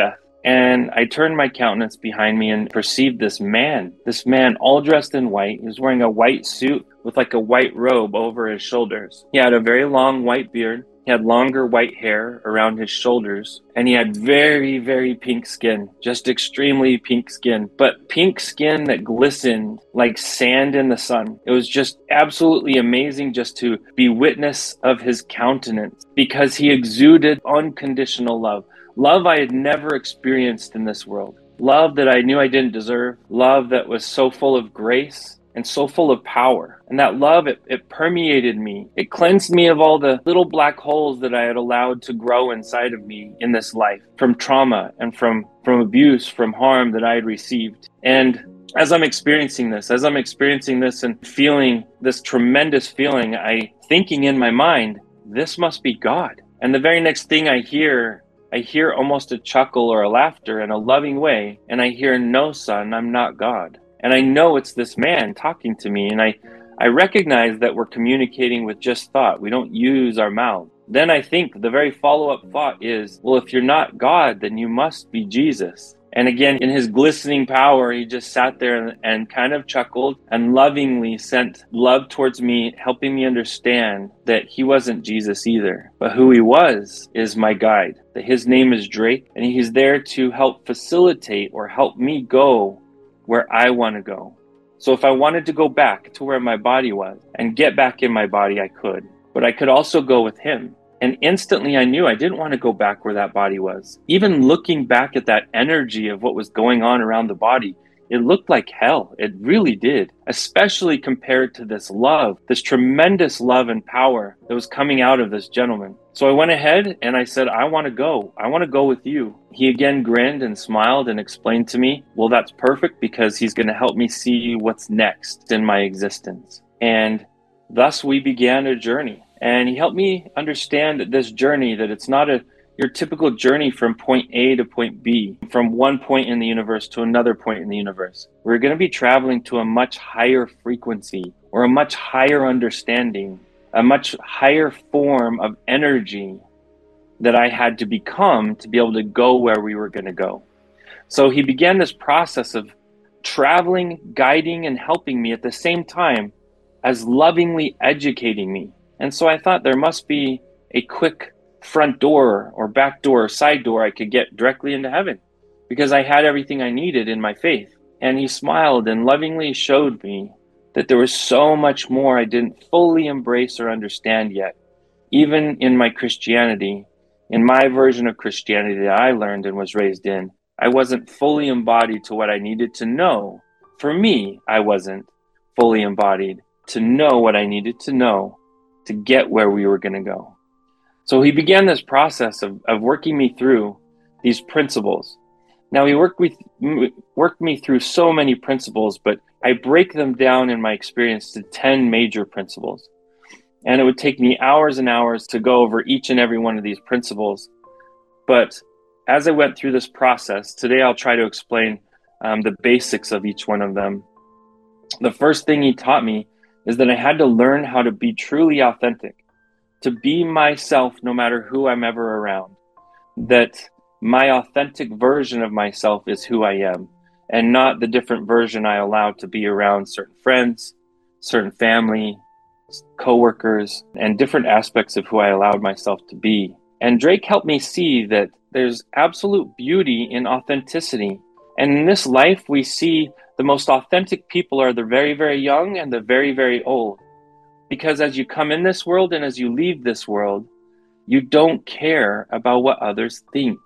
And I turned my countenance behind me and perceived this man, this man all dressed in white. He was wearing a white suit with like a white robe over his shoulders. He had a very long white beard. He had longer white hair around his shoulders, and he had very, very pink skin, just extremely pink skin, but pink skin that glistened like sand in the sun. It was just absolutely amazing just to be witness of his countenance, because he exuded unconditional love. Love I had never experienced in this world. Love that I knew I didn't deserve. Love that was so full of grace and so full of power. And that love, it, it permeated me. It cleansed me of all the little black holes that I had allowed to grow inside of me in this life, from trauma and from, from abuse, from harm that I had received. And as I'm experiencing this, as I'm experiencing this and feeling this tremendous feeling, I thinking in my mind, this must be God. And the very next thing I hear, I hear almost a chuckle or a laughter in a loving way. And I hear, no, son, I'm not God. And I know it's this man talking to me. And I, I recognize that we're communicating with just thought. We don't use our mouth. Then I think the very follow-up thought is, well, if you're not God, then you must be Jesus. And again, in his glistening power, he just sat there and, and kind of chuckled and lovingly sent love towards me, helping me understand that he wasn't Jesus either. But who he was is my guide, that his name is Drake, and he's there to help facilitate or help me go where I want to go. So if I wanted to go back to where my body was and get back in my body, I could. But I could also go with him. And instantly I knew I didn't want to go back where that body was. Even looking back at that energy of what was going on around the body, it looked like hell. It really did, especially compared to this love, this tremendous love and power that was coming out of this gentleman. So I went ahead and I said, I want to go. I want to go with you. He again grinned and smiled and explained to me, well, that's perfect, because he's going to help me see what's next in my existence. And thus we began a journey. And he helped me understand that this journey, that it's not a your typical journey from point A to point B, from one point in the universe to another point in the universe. We're going to be traveling to a much higher frequency or a much higher understanding, a much higher form of energy that I had to become to be able to go where we were going to go. So he began this process of traveling, guiding, and helping me at the same time as lovingly educating me. And so I thought there must be a quick front door or back door or side door I could get directly into heaven, because I had everything I needed in my faith. And he smiled and lovingly showed me that there was so much more I didn't fully embrace or understand yet. Even in my Christianity, in my version of Christianity that I learned and was raised in, I wasn't fully embodied to what I needed to know. For me, I wasn't fully embodied to know what I needed to know to get where we were going to go. So he began this process of, of working me through these principles. Now he worked with worked me through so many principles, but I break them down in my experience to ten major principles. And it would take me hours and hours to go over each and every one of these principles. But as I went through this process, today I'll try to explain um, the basics of each one of them. The first thing he taught me is that I had to learn how to be truly authentic, to be myself no matter who I'm ever around. That my authentic version of myself is who I am, and not the different version I allowed to be around certain friends, certain family, co-workers, and different aspects of who I allowed myself to be. And Drake helped me see that there's absolute beauty in authenticity. And in this life, we see the most authentic people are the very, very young and the very, very old. Because as you come in this world and as you leave this world, you don't care about what others think.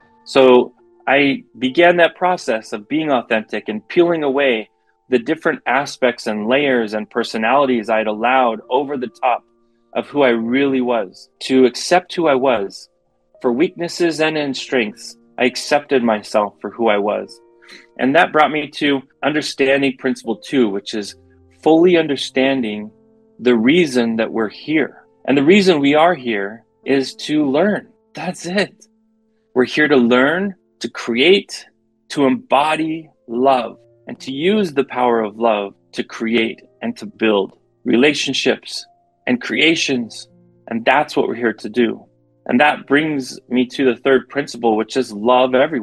So I began that process of being authentic and peeling away the different aspects and layers and personalities I'd allowed over the top of who I really was, to accept who I was. For weaknesses and in strengths, I accepted myself for who I was. And that brought me to understanding principle two, which is fully understanding the reason that we're here. And the reason we are here is to learn. That's it. We're here to learn, to create, to embody love, and to use the power of love to create and to build relationships and creations. And that's what we're here to do. And that brings me to the third principle, which is love everyone.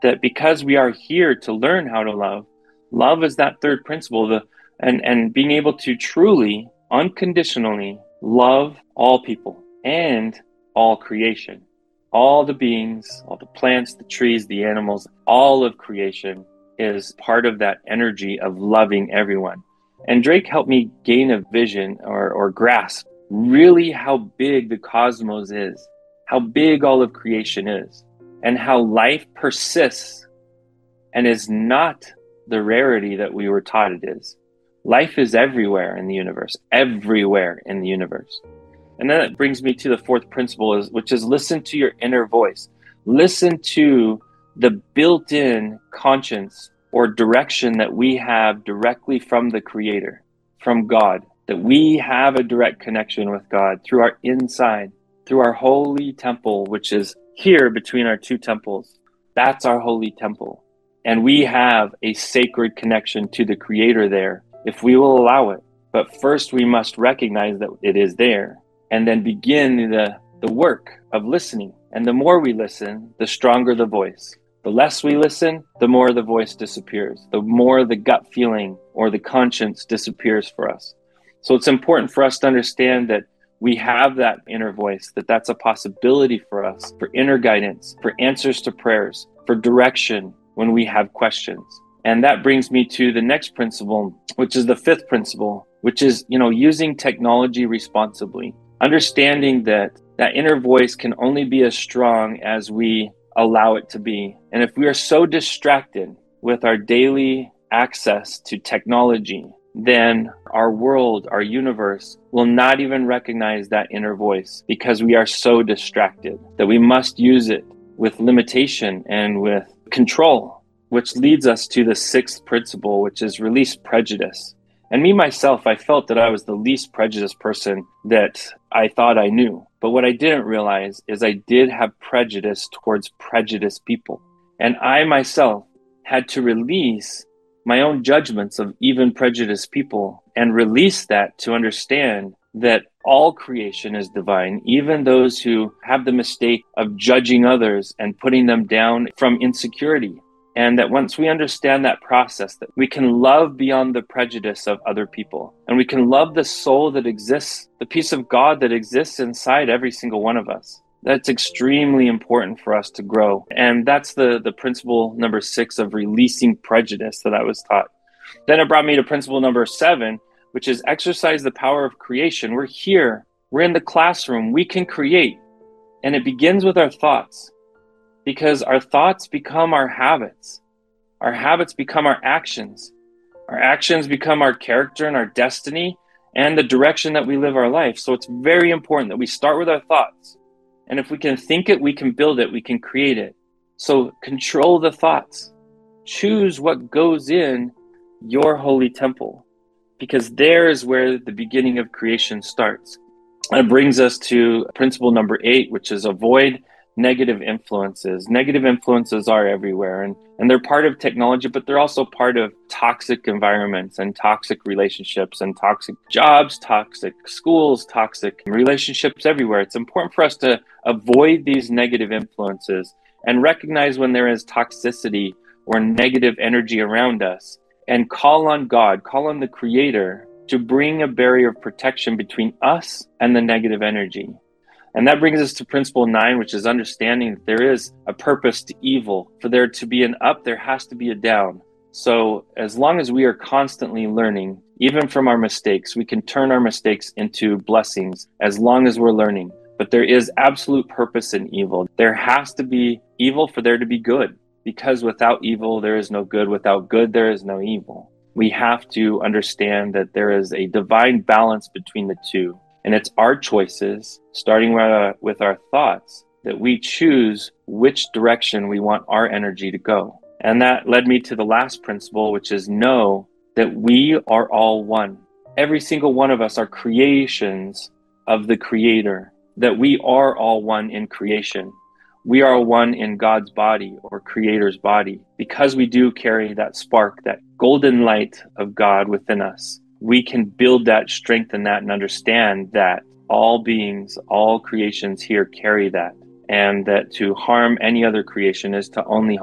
that because we are here to learn how to love, love is that third principle, the and, and being able to truly, unconditionally love all people and all creation. All the beings, all the plants, the trees, the animals, all of creation is part of that energy of loving everyone. And Drake helped me gain a vision or, or grasp really how big the cosmos is, how big all of creation is, and how life persists and is not the rarity that we were taught it is. Life is everywhere in the universe, everywhere in the universe. And then that brings me to the fourth principle, is, which is listen to your inner voice. Listen to the built-in conscience or direction that we have directly from the Creator, from God, that we have a direct connection with God through our inside, through our holy temple, which is here between our two temples. That's our holy temple. And we have a sacred connection to the Creator there, if we will allow it. But first we must recognize that it is there, and then begin the, the work of listening. And the more we listen, the stronger the voice. The less we listen, the more the voice disappears. The more the gut feeling or the conscience disappears for us. So it's important for us to understand that we have that inner voice, that that's a possibility for us, for inner guidance, for answers to prayers, for direction when we have questions. And that brings me to the next principle, which is the fifth principle, which is, you know, using technology responsibly. Understanding that that inner voice can only be as strong as we allow it to be. And if we are so distracted with our daily access to technology, then our world, our universe will not even recognize that inner voice, because we are so distracted that we must use it with limitation and with control, which leads us to the sixth principle, which is release prejudice. And me, myself, I felt that I was the least prejudiced person that I thought I knew. But what I didn't realize is I did have prejudice towards prejudiced people. And I myself had to release my own judgments of even prejudiced people and release that to understand that all creation is divine, even those who have the mistake of judging others and putting them down from insecurity. And that once we understand that process, that we can love beyond the prejudice of other people, and we can love the soul that exists, the peace of God that exists inside every single one of us. That's extremely important for us to grow. And that's the, the principle number six of releasing prejudice that I was taught. Then it brought me to principle number seven, which is exercise the power of creation. We're here, we're in the classroom, we can create. And it begins with our thoughts. Because our thoughts become our habits. Our habits become our actions. Our actions become our character and our destiny and the direction that we live our life. So it's very important that we start with our thoughts. And if we can think it, we can build it, we can create it. So control the thoughts. Choose what goes in your holy temple, because there is where the beginning of creation starts. That brings us to principle number eight, which is avoid negative influences. Negative influences are everywhere, and, and they're part of technology, but they're also part of toxic environments and toxic relationships and toxic jobs, toxic schools, toxic relationships everywhere. It's important for us to avoid these negative influences and recognize when there is toxicity or negative energy around us, and call on God, call on the Creator to bring a barrier of protection between us and the negative energy. And that brings us to principle nine, which is understanding that there is a purpose to evil. For there to be an up, there has to be a down. So as long as we are constantly learning, even from our mistakes, we can turn our mistakes into blessings as long as we're learning. But there is absolute purpose in evil. There has to be evil for there to be good, because without evil, there is no good. Without good, there is no evil. We have to understand that there is a divine balance between the two. And it's our choices, starting with our, with our thoughts, that we choose which direction we want our energy to go. And that led me to the last principle, which is know that we are all one. Every single one of us are creations of the Creator, that we are all one in creation. We are one in God's body, or Creator's body, because we do carry that spark, that golden light of God within us. We can build that, strengthen that, and understand that all beings, all creations here carry that, and that to harm any other creation is to only harm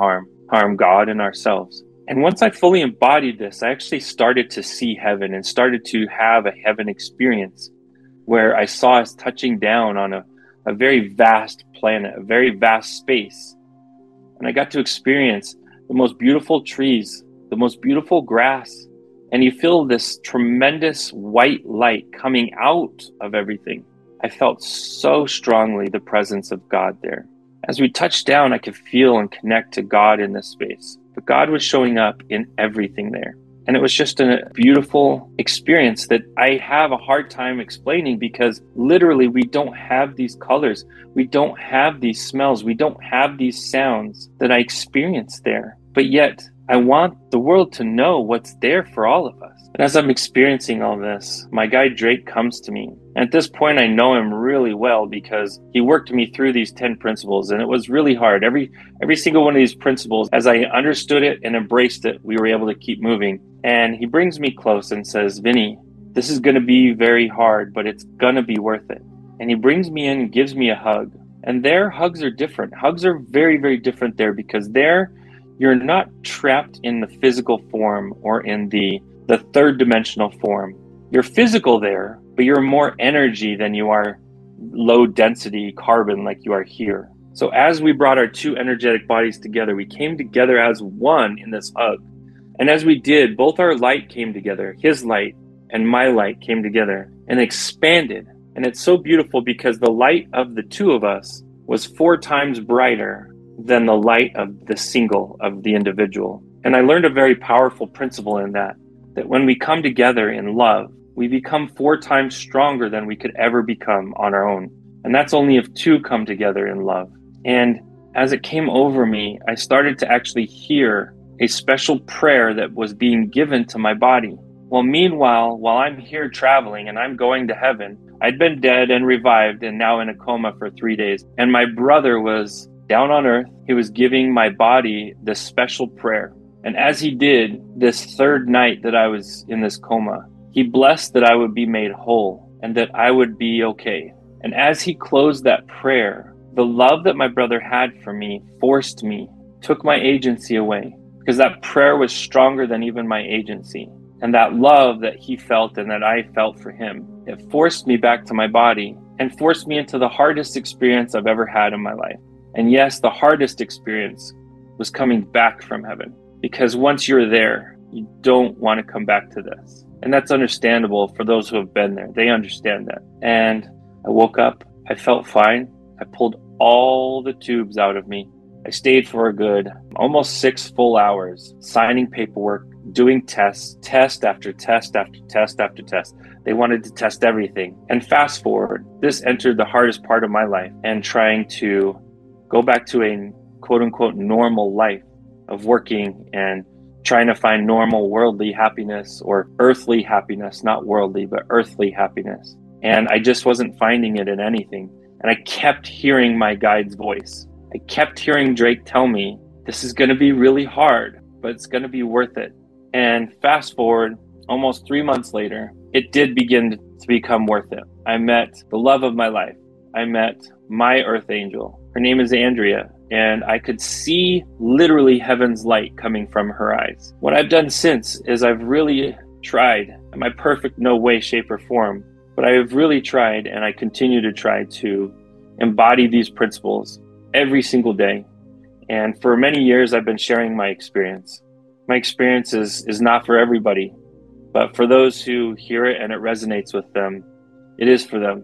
harm God and ourselves. And once I fully embodied this, I actually started to see heaven and started to have a heaven experience where I saw us touching down on a, a very vast planet, a very vast space. And I got to experience the most beautiful trees, the most beautiful grass. And you feel this tremendous white light coming out of everything. I felt so strongly the presence of God there. As we touched down, I could feel and connect to God in this space. But God was showing up in everything there. And it was just a beautiful experience that I have a hard time explaining, because literally we don't have these colors. We don't have these smells. We don't have these sounds that I experienced there. But yet I want the world to know what's there for all of us. And as I'm experiencing all this, my guy Drake comes to me. And at this point, I know him really well because he worked me through these ten principles, and it was really hard. Every every single one of these principles, as I understood it and embraced it, we were able to keep moving. And he brings me close and says, Vinny, this is going to be very hard, but it's going to be worth it. And he brings me in and gives me a hug. And there, hugs are different. Hugs are very, very different there, because there, you're not trapped in the physical form or in the the third dimensional form. You're physical there, but you're more energy than you are low density carbon like you are here. So as we brought our two energetic bodies together, we came together as one in this hug. And as we did, both our light came together. His light and my light came together and expanded. And it's so beautiful because the light of the two of us was four times brighter than the light of the single, of the individual. And I learned a very powerful principle in that, that when we come together in love, we become four times stronger than we could ever become on our own. And that's only if two come together in love. And as it came over me, I started to actually hear a special prayer that was being given to my body. Well, meanwhile, while I'm here traveling and I'm going to heaven, I'd been dead and revived and now in a coma for three days. And my brother was down on earth. He was giving my body this special prayer. And as he did, this third night that I was in this coma, he blessed that I would be made whole and that I would be okay. And as he closed that prayer, the love that my brother had for me forced me, took my agency away, because that prayer was stronger than even my agency. And that love that he felt and that I felt for him, it forced me back to my body and forced me into the hardest experience I've ever had in my life. And yes, the hardest experience was coming back from heaven. Because once you're there, you don't want to come back to this. And that's understandable for those who have been there. They understand that. And I woke up, I felt fine. I pulled all the tubes out of me. I stayed for a good almost six full hours, signing paperwork, doing tests, test after test after test after test. They wanted to test everything. And fast forward, this entered the hardest part of my life, and trying to go back to a quote unquote normal life of working and trying to find normal worldly happiness, or earthly happiness, not worldly, but earthly happiness. And I just wasn't finding it in anything. And I kept hearing my guide's voice. I kept hearing Drake tell me, this is going to be really hard, but it's going to be worth it. And fast forward, almost three months later, it did begin to become worth it. I met the love of my life. I met my earth angel. Her name is Andrea. And I could see literally heaven's light coming from her eyes. What I've done since is I've really tried, am I perfect? No way, shape, or form, but I have really tried, and I continue to try to embody these principles every single day. And for many years, I've been sharing my experience. My experience is, is not for everybody, but for those who hear it and it resonates with them, it is for them.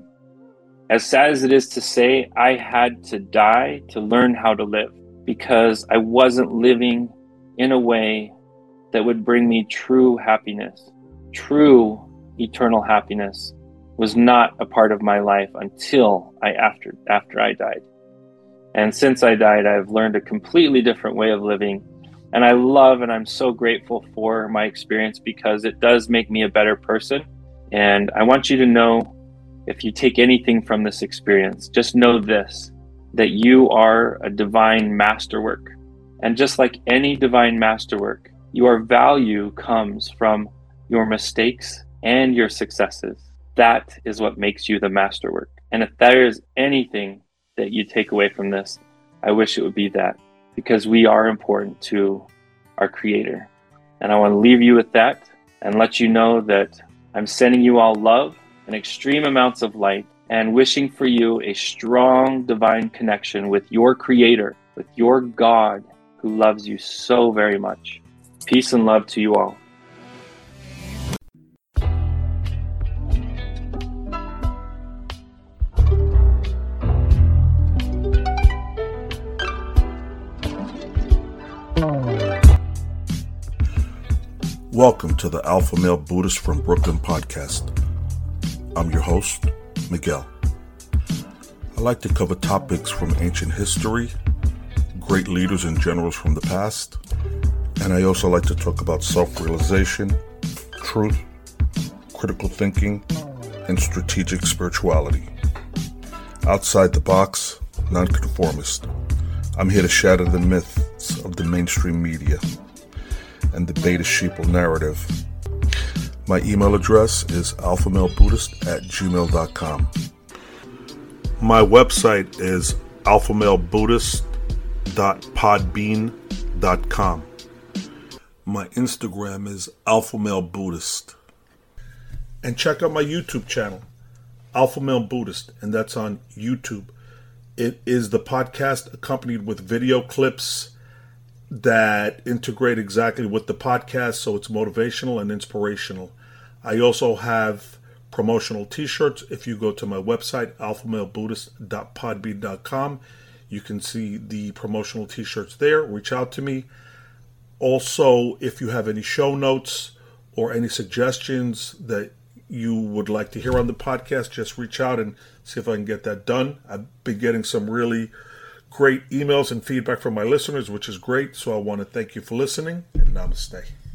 As sad as it is to say, I had to die to learn how to live, because I wasn't living in a way that would bring me true happiness. True eternal happiness was not a part of my life until I after after I died. And since I died, I've learned a completely different way of living. And I love and I'm so grateful for my experience, because it does make me a better person. And I want you to know, if you take anything from this experience, just know this, that you are a divine masterwork. And just like any divine masterwork, your value comes from your mistakes and your successes. That is what makes you the masterwork. And if there is anything that you take away from this, I wish it would be that. because we are important to our Creator. And I want to leave you with that and let you know that I'm sending you all love and extreme amounts of light and wishing for you a strong divine connection with your Creator, with your God who loves you so very much. Peace and love to you all. Welcome to the Alpha Male Buddhist from Brooklyn podcast. I'm your host, Miguel. I like to cover topics from ancient history, great leaders and generals from the past, and I also like to talk about self-realization, truth, critical thinking, and strategic spirituality. Outside the box, nonconformist. I'm here to shatter the myths of the mainstream media and the beta sheeple narrative. My email address is alphamalebuddhist at gmail dot com. My website is alphamalebuddhist dot podbean dot com. My Instagram is alphamalebuddhist. And check out my YouTube channel, Alpha Male Buddhist, and that's on YouTube. It is the podcast accompanied with video clips that integrate exactly with the podcast, so it's motivational and inspirational. I also have promotional t-shirts. If you go to my website, alphamalebuddhist dot podbean dot com, you can see the promotional t-shirts there. Reach out to me. Also, if you have any show notes or any suggestions that you would like to hear on the podcast, just reach out and see if I can get that done. I've been getting some really great emails and feedback from my listeners, which is great. So I want to thank you for listening, and namaste.